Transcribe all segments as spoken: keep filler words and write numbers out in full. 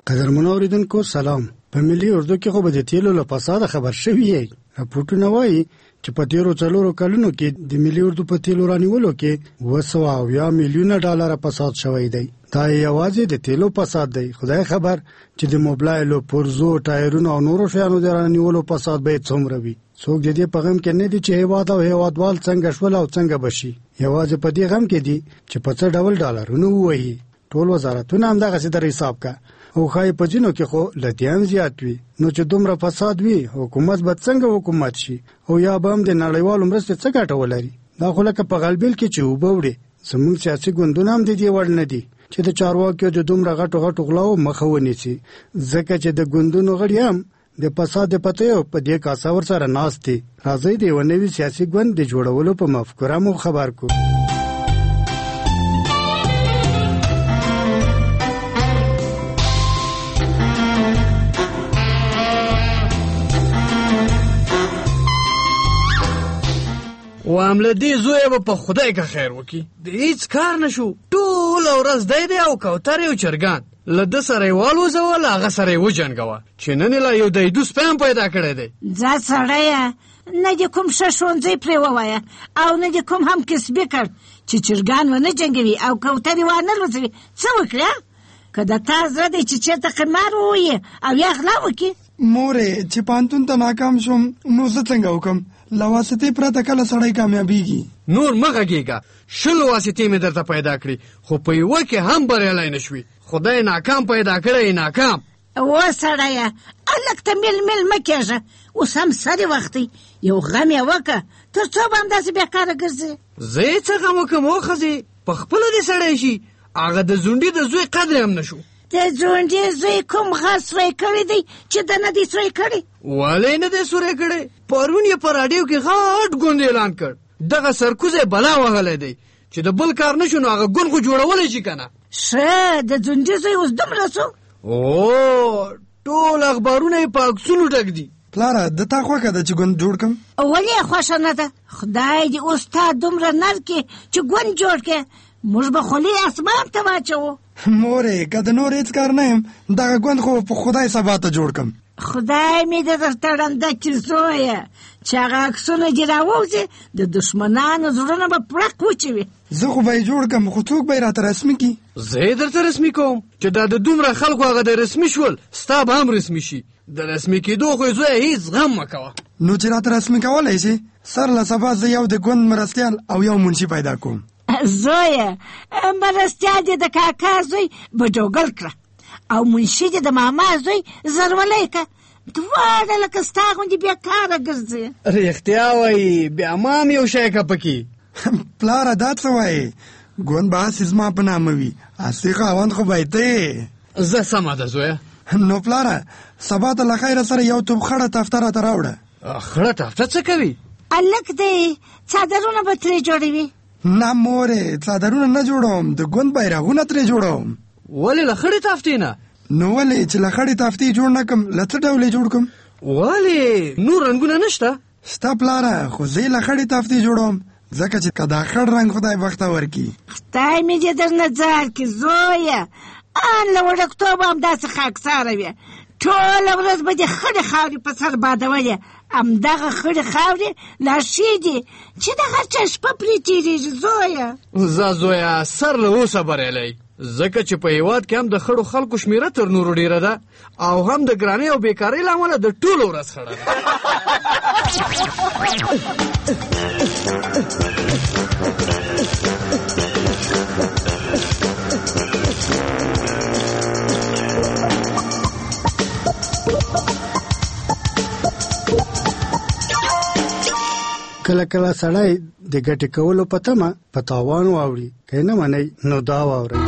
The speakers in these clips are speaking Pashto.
قدرمن اوریدونکو سلام. په ملي اردو کې خو به د تیلو له فساده خبر شوی یې. راپورټونه وایي چې په تیرو څلورو کلونو کې د ملي اردو په تیلو رانیولو کې اوه سوه اویا میلیونه ډالره فساد شوی دی. دا یوازې د تیلو فساد دی. خدای خبر چې د موبایلو، پرزو، ټایرونو او نورو شیانو د رانیولو فساد به څومره وي. څوک د دې په غم کې نه دي چې هیواد او هیوادوال څنګه شول او څنګه بشي. یوازې په دې غم کې دي چې په څه ډول ډالرونه ووهي. ټول وزارتونه همدغسې در حساب کا او ښایي په ځینو کې خو لدیان زیات وي. نو چې دومره فساد وي حکومت به څنګه حکومت شي او یا به هم د نړیوالو مرستې څه ګټه ولري؟ دا خو لکه په غلبیل کې چې اوبه وړي. زموږ سیاسي ګوندونه هم د دې وړ نه دي چې د چارواکیو د دومره غټو غټو غلاو مخه ونیسي، ځکه چې د ګوندونو غړي هم د فساد د پتیو په دې کاسه ورسره ناست دي. راځئ د یوه نوي سیاسي ګوند د جوړولو په مفکوره مو خبر کړو. وامله دې زوی به په خدای که خیر وکړي. د هیڅ کار نشو، ټوله ورځ دی دی او کوترې او چرګان. له ده سره یې والوځوه، له هغه سره یې وجنګوه چې نن یې لا یو دیدو سپی هم پیدا کړی دی. ځه سړیه، نه دې کوم ښه ښوونځی پرې ووایه او نه دې کوم هم کسبي کړ چې چرګان ونه جنګوي او کوترې وانه لوځوي. څه وکړه؟ که د تا زړه دی چې چېرته قمار ووایې او یا غلا وکړي. مورې چې پانتون ته ناکام شوم نو زه څنګه وکم؟ له واسطې پرته کله سړی کامیابیږي. نور مه غږېږه، شل واسطې مې درته پیدا کړي خو په یوه کې هم بریالی نه شوي. خدای ناکام پیدا کړی، ناکام. و سړیه، هلک ته میل میل مه کېږه. اوس هم سرې وخت دی، یو غم یې وکړه تر څو به همداسې بېکاره ګرځې. زه یې څه غم وکړم وښځې، په خپله دې سړی شي. هغه د زونډي د زوی قدر هم نه شو. د زونډي زوی کوم غر سوی کړی دی چې ده نه دی سوی کړی؟ ولې نه دی سوری کړی؟ پرون یې په راډیو کې غټ ګوند اعلان کړ. دغه سرکوزی بلا وهلی دی چې د بل کار نه شو نو هغه ګوند خو جوړولی شي که نه. ښه، د زونډي زوی اوس دومره سو؟ او ټول اخبارونه یې په عکسونو ډک دي. پلاره د تا خوښه ده چې ګوند جوړ کړم؟ ولې یې خوښه نه ده؟ خدای دې اوس تا دومره نر کړي چې ګوند جوړ کړې. موږ به خولې اسمان ته واچوو. مورې که د نور هېڅ کار نه یم دغه ګوند خو په خدای سبا ته جوړ کړم. خدای مې د درته ړنده کړي زویه چې هغه عکسونه دې راووځي د دښمنانو زړونه به پړق وچوي. زه خو به یې جوړ کړم خو څوک به یې راته رسمي کړي؟ زه یې درته رسمي کوم چې دا د دومره خلکو هغه د رسمي شول ستا به هم رسمي شي. د رسمي کېدو خو یې زویه هېڅ غم مه کوه. نو چې راته رسمي کولی شي سر له سبا زه یو د ګوند مرستیال او یو منشي پیدا کوم. زویه، مرستیال دې د کاکا زوی بجوګل کړه او منشي دې د ماما زوی زرولی که. دواړه لکه ستا غوندې بېکاره ګرځي. رښتیا وایي، بیا ما هم یو شی که پکې. پلاره دا څه وایې؟ ګوند به هسې زما په نامه وي، اصلي خاوند خو به یې ته یې. زه سمه ده زویه. نو پلاره سبا ته له خیره سره یو توپ خړه تفته راته راوړه. خړه تفته څه کوي؟ هلک دی، څادرونه به ترې جوړوي. نه مورې، څادرونه نه جوړوم، د ګوند بیرغونه ترې جوړوم. ولې له خړې تفتې نه؟ نو ولې چې له خړې تفتې جوړ نه کړم له څه ډول یې جوړ کړم؟ ولې نور رنګونه نشته؟ ستا پلاره خو زه یې له خړې تفتې جوړوم ځکه چې که دا خړ رنګ خدای بخته ورکړي. خدای مې دې درنه ځار کړي زویه. ان له وړکتوبه همداسې خاکساره وې، ټوله ورځ به دې خړې خاورې په سر بادولې. همدغه خړې خاورې لا ښې دي چې د هر چا شپه پرې تېرېږي زویه. زه زویه سر له اوسه بریالی، ځکه چې په هېواد کې هم د خړو خلکو شمېره تر نورو ډېره ده او هم د ګرانۍ او بېکارۍ له امله د ټولو ورځ خړه ده. کله کله سړی د ګټې کولو په تمه په تاوان واوړي، که یې نه منئ نو دا واورئ.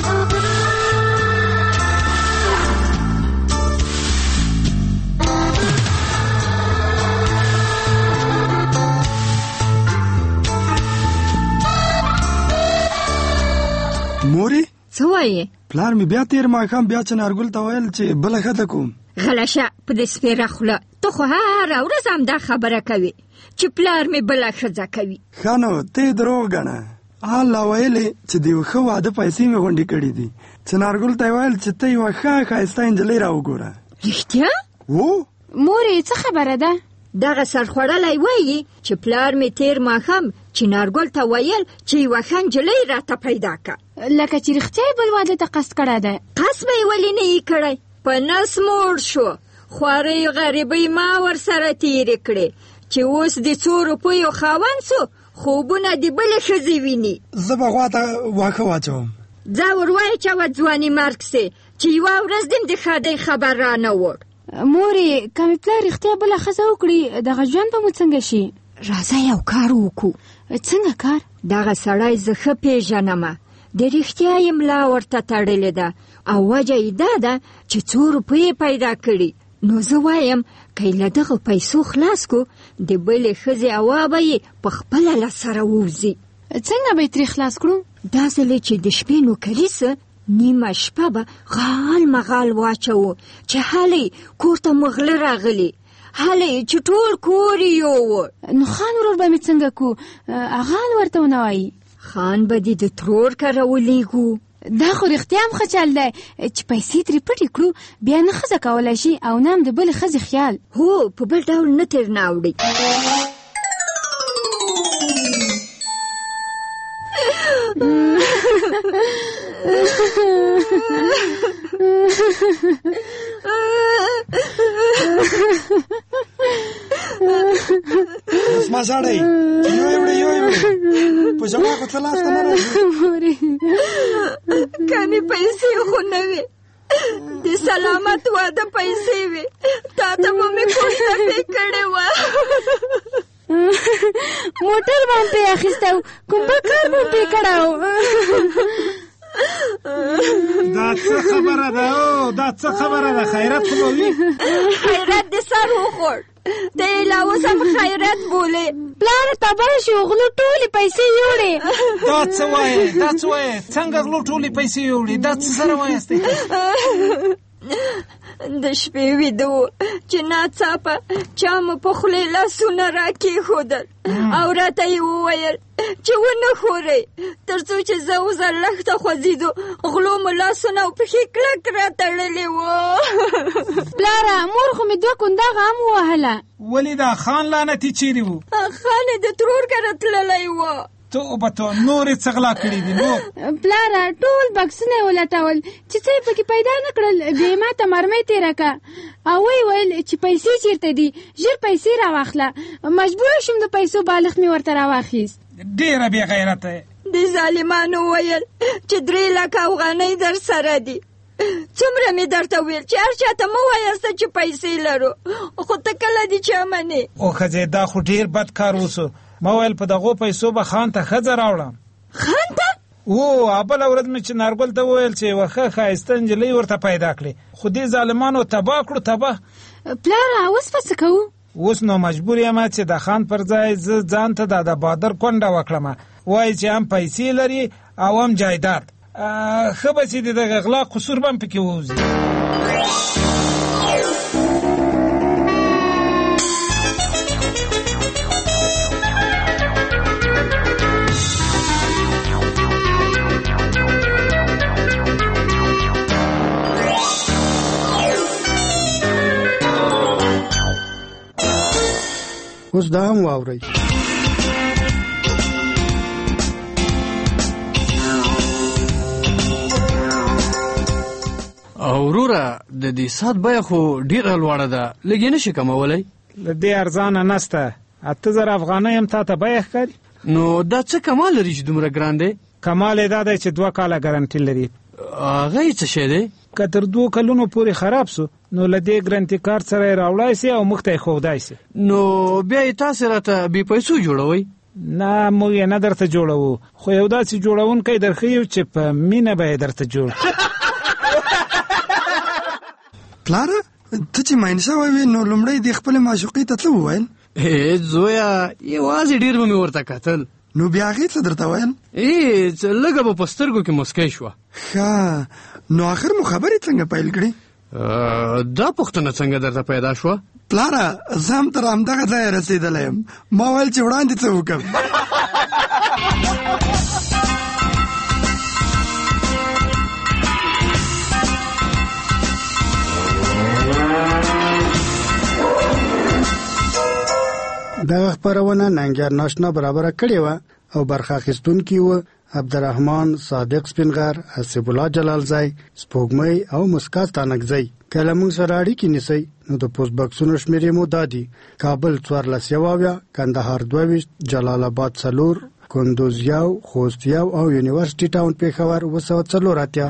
مورې څه وایې؟ پلار مې بیا تېر ماښام بیا چنارګل ته ویل چې بله ښځه کوم. غلشه په دې سپېره خوله، ته خو هره ورځ همدا خبره کوې چې پلار مې بله ښځه کوي. ښه نو ته یې دروغ ګڼه. الله ویلې چې د یو ښه واده پیسې مې غونډې کړې دي. چنارګل ته یې ویل چې ته یوه ښه ښایسته نجلۍ راوګوره. رښتیا؟ و مورې څه خبره ده؟ دغه سرخوړلی وایي چې پلار مې تیر ماښام چنارګل ته ویل چې یوه ښه نجلۍ راته پیدا که. لکه چې رښتیا یې بل واده ته قصد کړی دی. قصد به یې ولې نه یې کړی؟ په نس موړ شو. خوارۍ غریبۍ ما ورسره تېرې کړې چې اوس د څو روپیو خاوند سو، خوبونه د بلې ښځې ویني. زه به غوا ته واښه واچوم. ځه ور وایه چې وه ځواني مرګ سې چې یوه ورځ دې د ښادۍ خبر را نه وړ. مورې که مې پلار رښتیا بله ښځه وکړي دغه ژوند به مو څنګه شي؟ راځه یو کار وکړو. څنګه کار؟ دغه سړی زه ښه پېژنمه، د رښتیا یې ملا ورته تړلې ده او وجه یې دا ده چې څو روپۍ پیدا کړي. نو زه وایم که یې له دغه پیسو خلاص کو د بلې ښځې هوا به یې په خپله له سره ووځي. څنګه به یې ترې خلاص کړو؟ دا ځلې چې د شپې نوکري سه نیمه شپه به غال مغال واچوو چې هلې کور ته مغله راغلي، هلې چې ټول کور یې یووړ. نو خان ورور به مې څنګه کو؟ اغان ورته ونه وایي؟ خان به دې د ترور کره ولیږو. دا خو رښتیا هم ښه چل دی چې پیسې ترې پټې کړو، بیا نه ښځه کولی شي او نه هم د بلې ښځې خیال. هو په بل ډول نه تر نه اوړي. اوس ما ژاړئ چې یو یې وړئ یو یې وړئ په ژړا خو څه لاس ته نه راځي. کمې پیسې خو نه وې، د سلامت واده پیسې وې، تا ته به مې کوشته پې کړې وه. موټر به هم پرې اخیستی و، کوم بل کار به هم پرې کړی و. دا څه خبره ده؟ او دا څه خبره ده؟ خیرات خو به وي. خیرات دې سر وخوړ، ته یې لا اوس هم خیرات بولې. پلاره تباه شو، غلو ټولې پیسې یوړې. دا څه وایې؟ دا څه وایې؟ څنګه غلو ټولې پیسې یوړې؟ دا څه سره وایاستې؟ د شپې ویده و چې ناڅاپه چا مو په خولې لاسونه را کېښودل او راته یې وویل چې ونه خورئ، تر څو چې زه اوس لښته خوځېدو غلو مو لاسونه او پښې کلک را تړلې وو. پلاره مور خو مې دوه کنداغه هم ووهله. ولې دا خان لعنتي چیرې و؟ خان یې د ترور کره تللی و. توبه تو نور یې څه غلا کړي دي؟ نور پلاره ټول بکسونه یې ولټول چې څه یې پکې پیدا نه کړل. بیا یې ما ته مرمۍ تېره که او ویې ویل چې پیسې چېرته دي، ژر پیسې راواخله. مجبوره شوم د پیسو بالښت مې ورته راواخیست. ډېره بې غیرته. د ظالمانو ویل چې درې لکه افغانۍ در سره دي. څومره مې درته ویل چې هر چاته مه وایسته چې پیسې لرو، خو ته کله دې چا منې؟ او ښځې دا خو ډېر بد کار وسو. ما ویل په دغو پیسو به خان ته ښځه راوړم. خان ته؟ او بله ورځ مې چې نارګل ته وویل چې یوه ښه ښایسته نجلۍ ورته پیدا کړې، خو دې ظالمانو تباه کړو تباه. پلاره اوس به څه کوو؟ اوس نو مجبور یم چې د خان پر ځای زه ځان ته د بادر کونډه وکړم، وایي چې هم پیسې لري او هم جایداد. ښه به چې د دغه غلا قصور به هم پکې ووځي. اوس دا هم واورئ. وروره د دې ساعت بیه خو ډېره لوړه ده، لږ یې نشي کمولی؟ له دې ارزانه نسته. اته زره افغانۍ هم تا ته بیه ښکاري. نو دا څه کمال لري چې دومره ګران دی؟ کمال یې دا دی چې دوه کاله ګارنټي لري. هغه یې څه شی دی؟ که تر دوو کلونو پورې خراب سو نو له دې ګرنټي کارت سره یې راوړای سي او مخ ته یې ښودای سي. نو بیا یې تاسې راته بې پیسو جوړوئ؟ نه موږ یې نه درته جوړوو، خو یو داسې جوړونکی درښیو چې په مینه به یې درته جوړ. پلاره ته چې ماین شوی وې نو لومړی دې خپلې معشوقې ته څه وویل؟ هېڅ زویه، یوازې ډېر به مې ورته کتل. نو بیا هغې څه درته ویل؟ هېڅ، لږه به په سترګو کې مسکی شوه. ښه، نو آخر مو خبرې څنګه پیل کړې؟ دا پوښتنه څنګه درته پیدا شوه؟ پلاره زه هم تر همدغه ځایه رسېدلی یم. ما ویل چې وړاندې څه وکړم. دغه خپرونه ننګیار ناشنا برابره کړې وه او برخه اخیستونکي وو عبدالرحمن صادق سپینغر، حسیب الله جلالزی، سپوږمۍ او مسکا ستانکزی. که له موږ سره اړیکې نیسئ نو د پوسټ بکسونو شمېرې مو دا دي: کابل څوارلس یو اویا، کندهار دوه ویشت، جلال آباد څلور، کندوز یو، خوست یو او یونیورسټي ټاون پېښور اوه سوه څلور اتیا.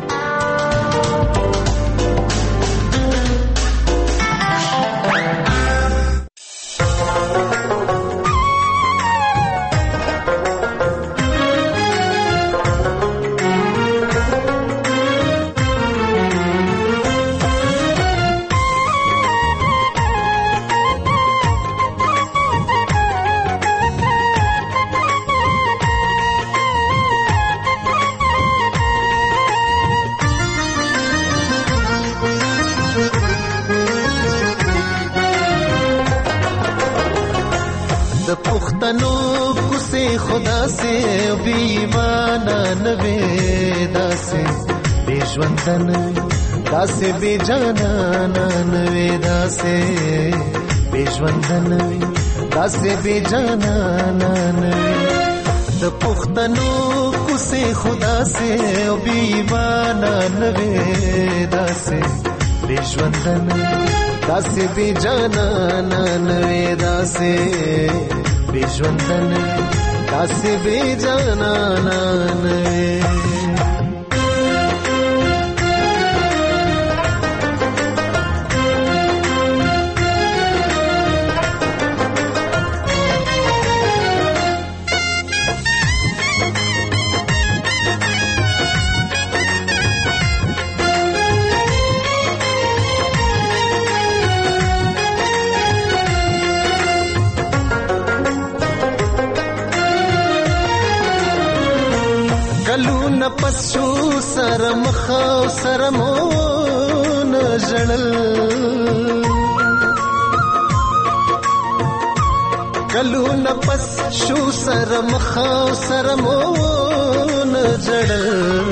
خدا سے بیمانا نوے داسے بے ژوندن داسے بے جانانا نوے داسے بے ژوندن داسے بے جانانا نوے د پختنو کوسے خدا سے بیمانا نوے داسے بے ژوندن داسے بے جانانا نوے داسے بے ژوندن داسې بې جانانان وې. پس شو سر مخاو سر مون جړل کلو نپس شو سر مخاو سر مون جړل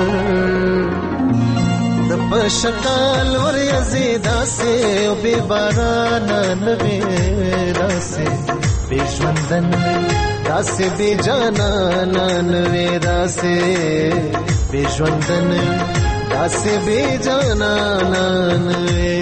د پشکال ور یزیدا سے او بے بارانا نوے راسے بے ژوندن داسې بې جانانا نوې داسې بې ژوندن داسې بې جانانا نوې.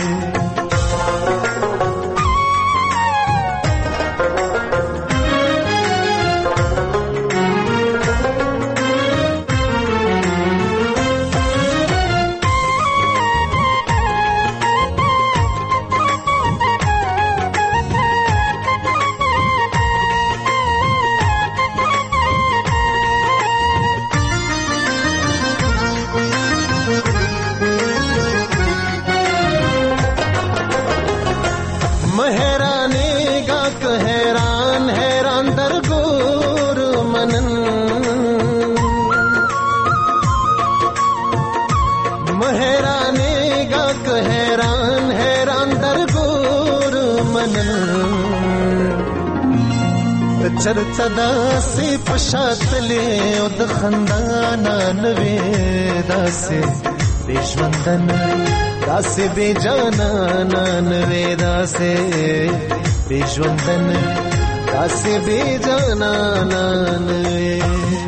چرته داسې پشاتلې او د خندانا نوې داسې بې ژوندن داسې بې جانانا نوې داسې بې ژوندن داسې بې جانانا نوې.